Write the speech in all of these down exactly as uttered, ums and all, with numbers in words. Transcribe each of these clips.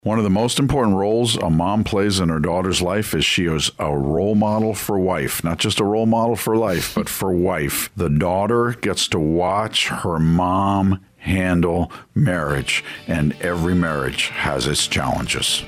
One of the most important roles a mom plays in her daughter's life is she is a role model for wife. Not just a role model for life, but for wife. The daughter gets to watch her mom handle marriage, and every marriage has its challenges.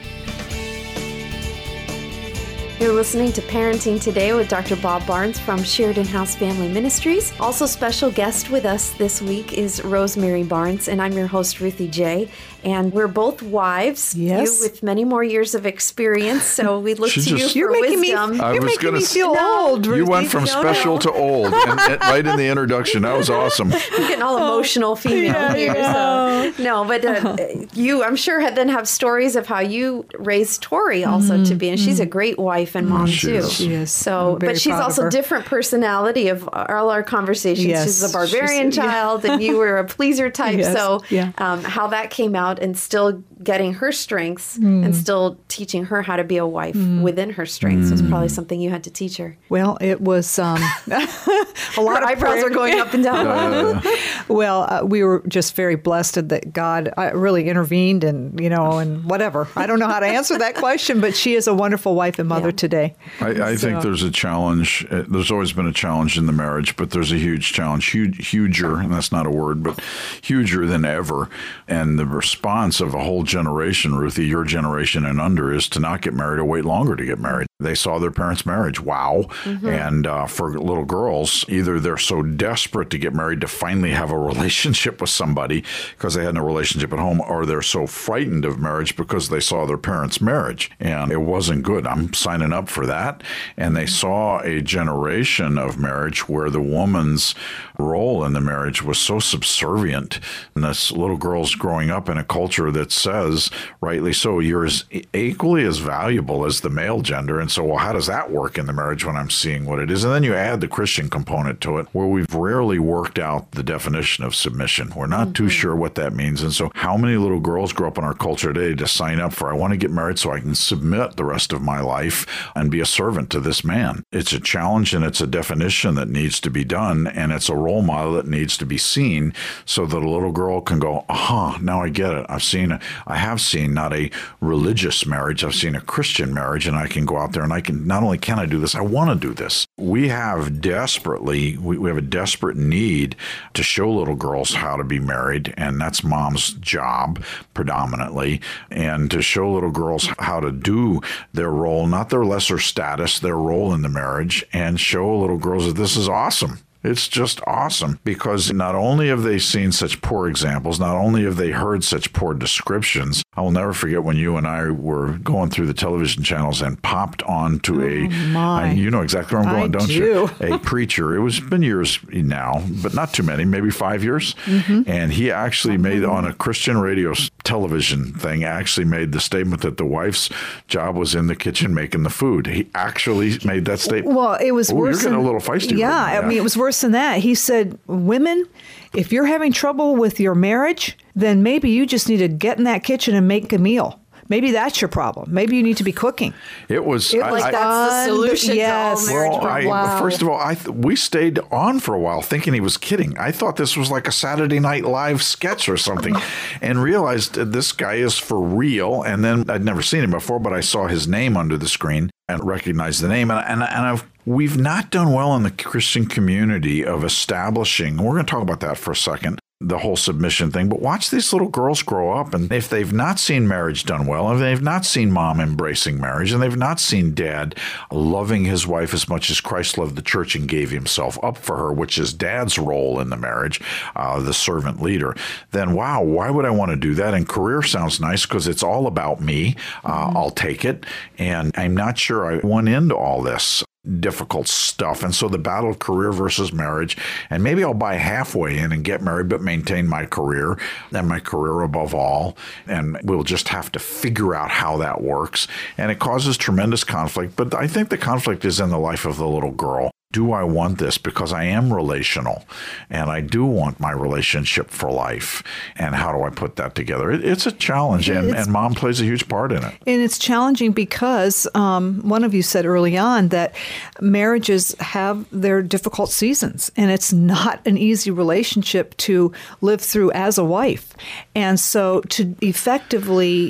You're listening to Parenting Today with Doctor Bob Barnes from Sheridan House Family Ministries. Also, special guest with us this week is Rosemary Barnes, and I'm your host, Ruthie J. And we're both wives, yes. you with many more years of experience, so we look She to just- you You're for making wisdom. me, I you're was making gonna me s- feel No. old, Ruthie. You went from No, special no. to old, and, and right in the introduction. That was awesome. I'm getting all emotional female Yeah, here. yeah. So. No, but uh, you, I'm sure, had then have stories of how you raised Tori also to be, and she's a great wife and mom she too. is. She is. So, I'm very but she's proud of also her. different personality of all our conversations. Yes, She's a barbarian she's- yeah. child, and you were a pleaser type. Yes, So, yeah. um, how that came out, and still getting her strengths, Hmm. and still teaching her how to be a wife within her strengths was probably something you had to teach her. Well, it was um, a lot Her of eyebrows prayer. are going up and down. Uh, Well, uh, we were just very blessed that God uh, really intervened, and you know, and whatever. I don't know how to answer that question, but she is a wonderful wife and mother Yeah. today. I, I think So- there's a challenge. uh, There's always been a challenge in the marriage, but there's a huge challenge, huge, huger, and that's not a word, but huger than ever. And the response of a whole generation, Ruthie, your generation and under, is to not get married or wait longer to get married. They saw their parents' marriage. Wow. And uh, for little girls, either they're so desperate to get married to finally have a relationship with somebody because they had no relationship at home, or they're so frightened of marriage because they saw their parents' marriage and it wasn't good. I'm signing up for that. And they saw a generation of marriage where the woman's role in the marriage was so subservient. And this little girl's growing up in a culture that says, rightly so, you're as equally as valuable as the male gender. And so, well, how does that work in the marriage when I'm seeing what it is? And then you add the Christian component to it, where we've rarely worked out the definition of submission. We're not too sure what that means. And so how many little girls grow up in our culture today to sign up for, I want to get married so I can submit the rest of my life and be a servant to this man? It's a challenge, and it's a definition that needs to be done, and it's a role model that needs to be seen so that a little girl can go, aha, now I get it. I've seen, I have seen not a religious marriage, I've seen a Christian marriage, and I can go out there and I can, not only can I do this, I want to do this. We have desperately, we, we have a desperate need to show little girls how to be married, and that's mom's job predominantly, and to show little girls how to do their role, not their lesser status, their role in the marriage, and show little girls that this is awesome. It's just awesome, because not only have they seen such poor examples, not only have they heard such poor descriptions. I will never forget when you and I were going through the television channels and popped onto a, my. and you know exactly where I'm going, I don't do. you? A preacher. It was been years now, but not too many, maybe five years. And he actually made on a Christian radio s- television thing, actually made the statement that the wife's job was in the kitchen making the food. He actually made that statement. Well, it was Ooh, worse. You're getting than, a little feisty. Yeah, right now. I mean, it was worse than that. He said, women, if you're having trouble with your marriage, then maybe you just need to get in that kitchen and make a meal. Maybe that's your problem. Maybe you need to be cooking. It was. It I- was I- That's the solution yes. to all marriage Well, I, problems. Wow. first of all, I th- we stayed on for a while thinking he was kidding. I thought this was like a Saturday Night Live sketch or something, and realized that this guy is for real. And then I'd never seen him before, but I saw his name under the screen and recognized the name. And, and, and I've, we've not done well in the Christian community of establishing, we're going to talk about that for a second, the whole submission thing. But watch these little girls grow up, and if they've not seen marriage done well, if they've not seen mom embracing marriage, and they've not seen dad loving his wife as much as Christ loved the church and gave himself up for her, which is dad's role in the marriage, uh, the servant leader, then wow, why would I want to do that? And career sounds nice because it's all about me. Uh, I'll take it. And I'm not sure I went into all this difficult stuff. And so the battle of career versus marriage, and maybe I'll buy halfway in and get married, but maintain my career and my career above all. And we'll just have to figure out how that works. And it causes tremendous conflict. But I think the conflict is in the life of the little girl. Do I want this? Because I am relational, and I do want my relationship for life. And how do I put that together? It, it's a challenge, and, It's- and mom plays a huge part in it. And it's challenging because um, one of you said early on that marriages have their difficult seasons, and it's not an easy relationship to live through as a wife. And so to effectively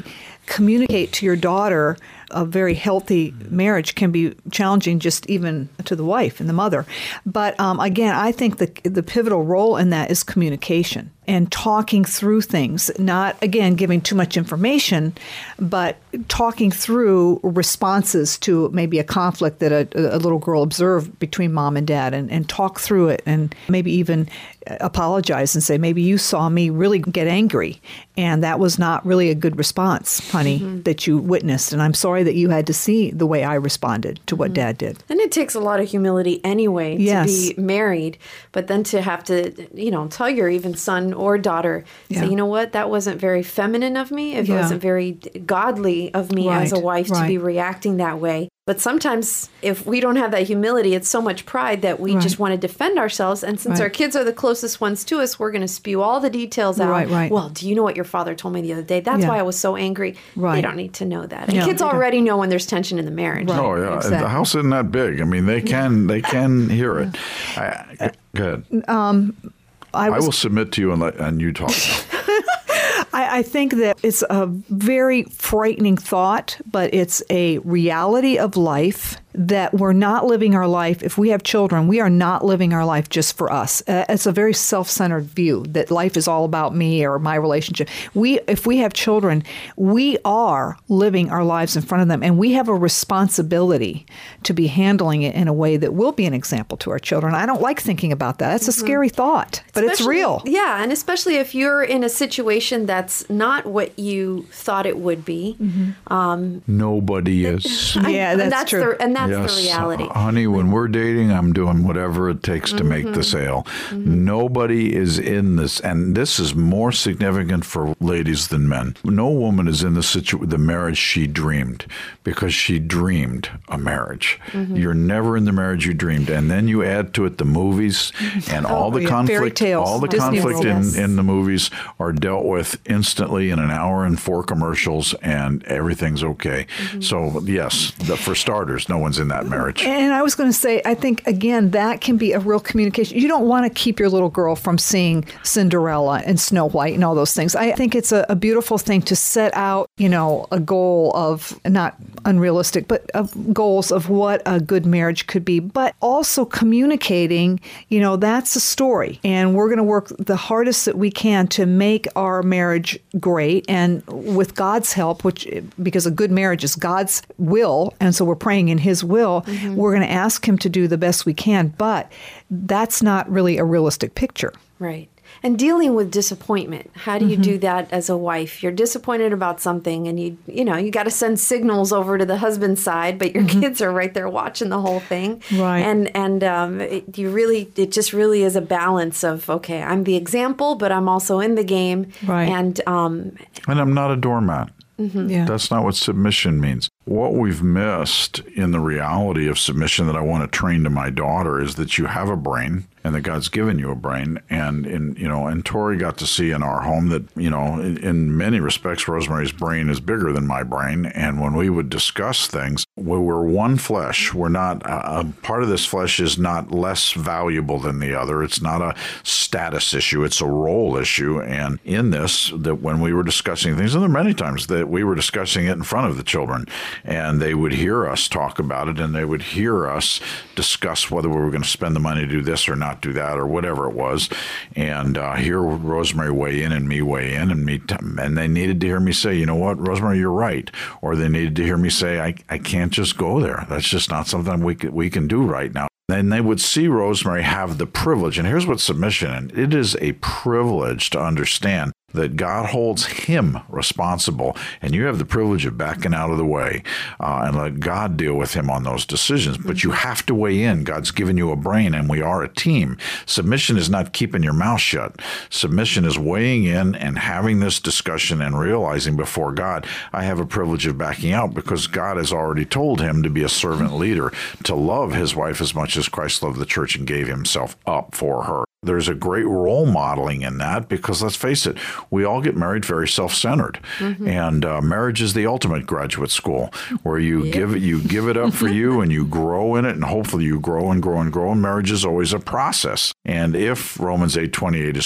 communicate to your daughter a very healthy marriage can be challenging just even to the wife and the mother. But um, again, I think the, the pivotal role in that is communication and talking through things, not, again, giving too much information, but talking through responses to maybe a conflict that a, a little girl observed between mom and dad, and, and talk through it, and maybe even apologize and say, maybe you saw me really get angry, and that was not really a good response, honey, mm-hmm. that you witnessed, and I'm sorry that you had to see the way I responded to what mm-hmm. Dad did. And it takes a lot of humility anyway to yes. be married, but then to have to, you know, tell your even son or daughter, yeah. say, you know what, that wasn't very feminine of me. It yeah. wasn't very godly of me right. as a wife right. to be reacting that way. But sometimes if we don't have that humility, it's so much pride that we right. just want to defend ourselves. And since right. our kids are the closest ones to us, we're going to spew all the details out. Right, right. Well, do you know what your father told me the other day? That's yeah. why I was so angry. Right. They don't need to know that. And no, kids already know when there's tension in the marriage. Right. Oh, yeah. Exactly. The house isn't that big. I mean, they can they can hear it. I, go ahead. Um, I, was, I will submit to you and, let, and you talk. I, I think that it's a very frightening thought, but it's a reality of life that we're not living our life. If we have children, we are not living our life just for us. Uh, it's a very self-centered view that life is all about me or my relationship. We, if we have children, we are living our lives in front of them, and we have a responsibility to be handling it in a way that will be an example to our children. I don't like thinking about that. It's mm-hmm. a scary thought, but especially, it's real. Yeah, and especially if you're in a situation that's not what you thought it would be. Mm-hmm. Um, Nobody is. Yeah, that's, that's true. The, and that's yes, the reality. Uh, honey, when we're dating, I'm doing whatever it takes to mm-hmm. make the sale. Mm-hmm. Nobody is in this, and this is more significant for ladies than men. No woman is in the situ- the marriage she dreamed, because she dreamed a marriage. Mm-hmm. You're never in the marriage you dreamed, and then you add to it the movies and oh, all the yeah. conflict. All the Disney conflict in, yes. in the movies are dealt with instantly in an hour and four commercials, and everything's okay. Mm-hmm. So yes, the, for starters, no one's in that marriage. And I was going to say, I think, again, that can be a real communication. You don't want to keep your little girl from seeing Cinderella and Snow White and all those things. I think it's a, a beautiful thing to set out, you know, a goal of, not unrealistic, but of goals of what a good marriage could be, but also communicating, you know, that's a story. And we're going to work the hardest that we can to make our marriage great. And with God's help, which, because a good marriage is God's will, and so we're praying in His will, mm-hmm. we're going to ask Him to do the best we can. But that's not really a realistic picture. Right. And dealing with disappointment. How do you mm-hmm. do that as a wife? You're disappointed about something, and you you know, you got to send signals over to the husband's side, but your mm-hmm. kids are right there watching the whole thing. Right. And and um, it, you really, it just really is a balance of, okay, I'm the example, but I'm also in the game. Right. And um, and I'm not a doormat. Mm-hmm. Yeah. That's not what submission means. What we've missed in the reality of submission that I want to train to my daughter is that you have a brain, and that God's given you a brain. And in you know, and Tori got to see in our home that, you know, in, in many respects, Rosemary's brain is bigger than my brain. And when we would discuss things, we we're one flesh. We're not uh, part of this flesh is not less valuable than the other. It's not a status issue. It's a role issue. And in this, that when we were discussing things, and there are many times that we were discussing it in front of the children, and they would hear us talk about it, and they would hear us discuss whether we were going to spend the money to do this or not do that or whatever it was. And uh, hear Rosemary weigh in and me weigh in, and me, t- and they needed to hear me say, you know what, Rosemary, you're right. Or they needed to hear me say, I, I can't just go there. That's just not something we can, we can do right now. And they would see Rosemary have the privilege. And here's what submission is. It is a privilege to understand that God holds him responsible, and you have the privilege of backing out of the way uh, and let God deal with him on those decisions. But you have to weigh in. God's given you a brain, and we are a team. Submission is not keeping your mouth shut. Submission is weighing in and having this discussion and realizing before God, I have a privilege of backing out, because God has already told him to be a servant leader, to love his wife as much as Christ loved the church and gave himself up for her. There's a great role modeling in that, because let's face it, we all get married very self-centered, mm-hmm. and uh, marriage is the ultimate graduate school, where you yeah. give it, you give it up for you, and you grow in it, and hopefully you grow and grow and grow. And marriage is always a process. And if Romans eight twenty-eight is true,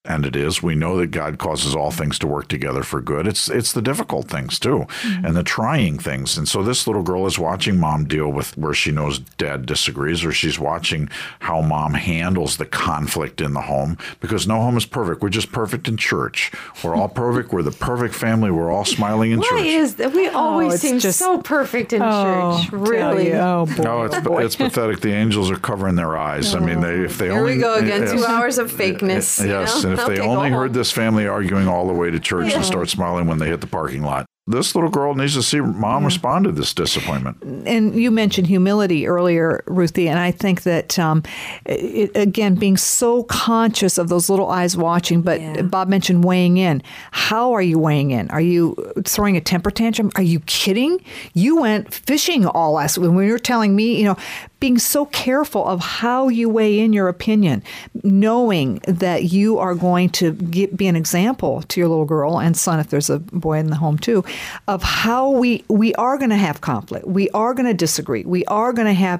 and it is. We know that God causes all things to work together for good. It's it's the difficult things too, mm-hmm. and the trying things. And so this little girl is watching mom deal with where she knows dad disagrees, or she's watching how mom handles the conflict in the home, because no home is perfect. We're just perfect in church. We're all perfect. We're the perfect family. We're all smiling in Why church. is that? We always Oh, seem just- so perfect in Oh, church. tell Really. you. Oh, boy. No, it's boy. it's pathetic. The angels are covering their eyes. I mean, they if they Here only we go again. yes. Two hours of fakeness. you Yes, know? and if they Okay, go only home. heard this family arguing all the way to church and start smiling when they hit the parking lot. This little girl needs to see mom respond to this disappointment. And you mentioned humility earlier, Ruthie, and I think that, um, it, again, being so conscious of those little eyes watching, but Yeah. Bob mentioned weighing in. How are you weighing in? Are you throwing a temper tantrum? Are you kidding? You went fishing all last week. When you were telling me, you know, being so careful of how you weigh in your opinion, knowing that you are going to get, be an example to your little girl and son, if there's a boy in the home too, of how we, we are going to have conflict. We are going to disagree. We are going to have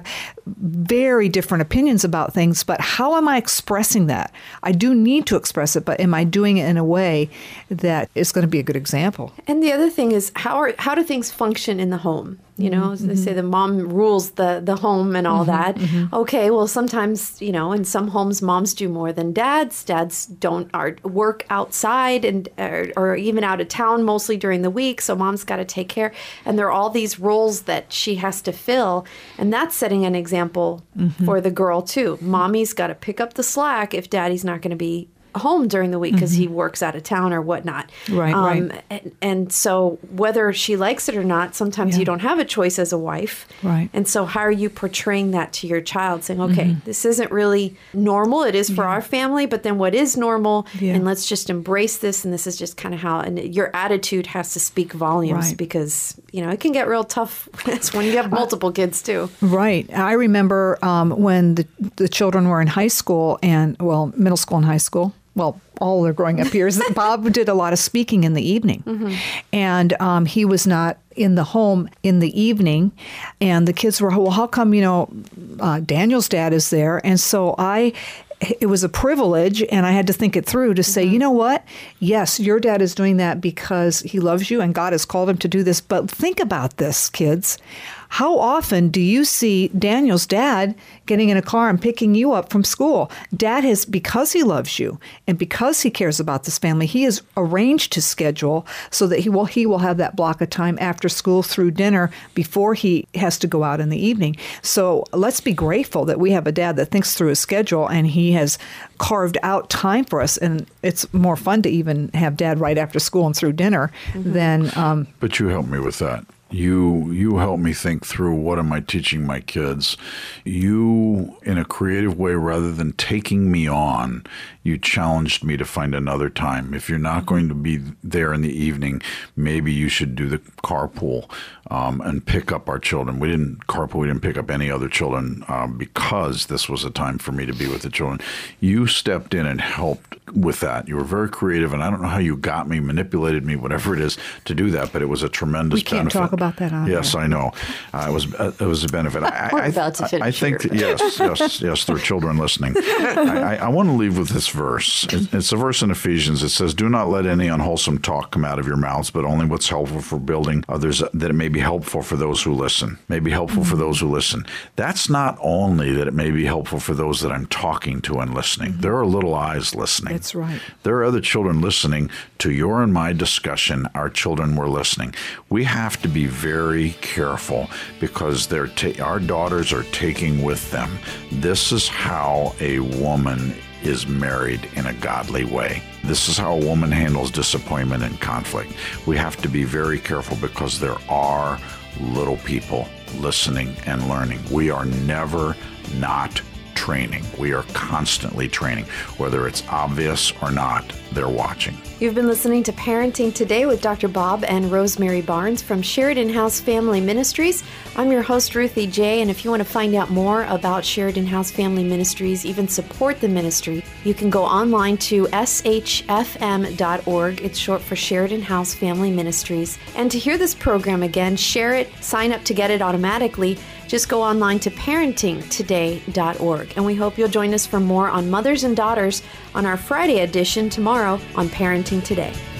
very different opinions about things, but how am I expressing that? I do need to express it, but am I doing it in a way that is going to be a good example? And the other thing is, how are how do things function in the home? You know, as they say, the mom rules the, the home and all that. Okay, well, sometimes, you know, in some homes, moms do more than dads. Dads don't are work outside and or, or even out of town mostly during the week, so mom's got to take care. And there are all these roles that she has to fill, and that's setting an example for the girl too. Mommy's got to pick up the slack if daddy's not going to be home during the week because he works out of town or whatnot. Right, um, right. And, and so whether she likes it or not, sometimes Yeah. you don't have a choice as a wife. Right. And so how are you portraying that to your child, saying, okay, this isn't really normal. It is for our family, but then what is normal? Yeah. And let's just embrace this. And this is just kind of how, and your attitude has to speak volumes Right. because, you know, it can get real tough when you have multiple kids too. Right. I remember um, when the, the children were in high school and, well, middle school and high school. Well, all their growing up years, Bob did a lot of speaking in the evening. Mm-hmm. And um, he was not in the home in the evening. And the kids were, well, how come, you know, uh, Daniel's dad is there? And so I... It was a privilege, and I had to think it through to say, you know what? Yes, your dad is doing that because he loves you and God has called him to do this. But think about this, kids. How often do you see Daniel's dad getting in a car and picking you up from school? Dad has, because he loves you and because he cares about this family, he has arranged his schedule so that he will he will have that block of time after school through dinner before he has to go out in the evening. So let's be grateful that we have a dad that thinks through his schedule and he has carved out time for us. And it's more fun to even have dad right after school and through dinner mm-hmm. than... Um, but you help me with that. You you help me think through, what am I teaching my kids? You, in a creative way, rather than taking me on, you challenged me to find another time. If you're not going to be there in the evening, maybe you should do the carpool um, and pick up our children. We didn't carpool, we didn't pick up any other children um, because this was a time for me to be with the children. You stepped in and helped with that. You were very creative, and I don't know how you got me, manipulated me, whatever it is, to do that, but it was a tremendous We can't benefit. talk about that on Yes, air. I know. Uh, it was uh, it was a benefit. I, We're I, about to I, finish I think here. that, yes, yes, yes. There are children listening. I, I, I want to leave with this verse. It, it's a verse in Ephesians. It says, "Do not let any unwholesome talk come out of your mouths, but only what's helpful for building others, that it may be helpful for those who listen. May be helpful Mm-hmm. for those who listen." That's not only that it may be helpful for those that I'm talking to and listening. Mm-hmm. There are little eyes listening. That's right. There are other children listening to your and my discussion. Our children were listening. We have to be very careful because they're ta- our daughters are taking with them. This is how a woman is married in a godly way. This is how a woman handles disappointment and conflict. We have to be very careful because there are little people listening and learning. We are never not training. We are constantly training. Whether it's obvious or not, they're watching. You've been listening to Parenting Today with Doctor Bob and Rosemary Barnes from Sheridan House Family Ministries. I'm your host, Ruthie J., and if you want to find out more about Sheridan House Family Ministries, even support the ministry, you can go online to s h f m dot org. It's short for Sheridan House Family Ministries. And to hear this program again, share it, sign up to get it automatically. Just go online to parenting today dot org. And we hope you'll join us for more on mothers and daughters on our Friday edition tomorrow on Parenting Today.